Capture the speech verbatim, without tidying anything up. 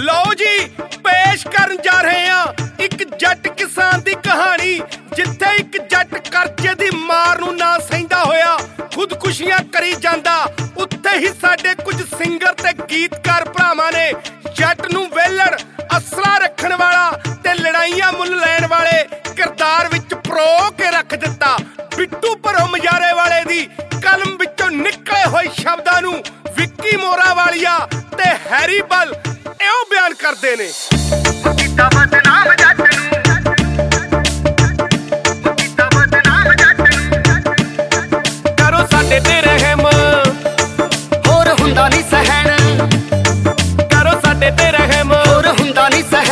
ਲਓ ਜੀ ਪੇਸ਼ ਕਰਨ ਜਾ ਰਹੇ ਹਾਂ ਇੱਕ ਜੱਟ ਕਿਸਾਨ ਦੀ ਕਹਾਣੀ, ਜਿੱਥੇ ਇੱਕ ਜੱਟ ਕਰਜ਼ੇ ਦੀ ਮਾਰ ਨੂੰ ਨਾ ਸਹਿੰਦਾ ਹੋਇਆ ਖੁਦਕੁਸ਼ੀਆਂ ਕਰੀ ਜਾਂਦਾ। ਉੱਥੇ ਹੀ ਸਾਡੇ ਕੁਝ ਸਿੰਗਰ ਤੇ ਗੀਤਕਾਰ ਭਰਾਵਾਂ ਨੇ ਜੱਟ ਨੂੰ ਵੇਲੜ, ਅਸਲਾ ਰੱਖਣ ਵਾਲਾ ਤੇ ਲੜਾਈਆਂ ਮੁੱਲ ਲੈਣ ਵਾਲੇ ਕਿਰਦਾਰ ਵਿੱਚ ਪਰੋ ਕੇ ਰੱਖ ਦਿੱਤਾ। ਬਿੱਟੂ ਭਰੋ ਮਜਾਰੇ ਵਾਲੇ ਦੀ ਕਲਮ ਵਿੱਚੋਂ ਨਿਕਲੇ ਹੋਏ ਸ਼ਬਦਾਂ ਨੂੰ ਵਿੱਕੀ ਮੋਰਾ ਵਾਲੀਆ ਤੇ ਹੈਰੀ ਬਲ ਇਉਂ ਬਿਆਨ ਕਰਦੇ ਨੇ। ਕੀਤਾ ਬਦਨਾਮ ਜੱਟ ਨੂੰ, ਕੀਤਾ ਬਦਨਾਮ ਜੱਟ ਨੂੰ, ਕਰੋ ਸਾਡੇ ਤੇ ਰਹਿਮ, ਹੋਰ ਹੁੰਦਾ ਨਹੀਂ ਸਹਿਣ, ਕਰੋ ਸਾਡੇ ਤੇ ਰਹਿਮ, ਹੋਰ ਹੁੰਦਾ ਨਹੀਂ ਸਹਿਣ।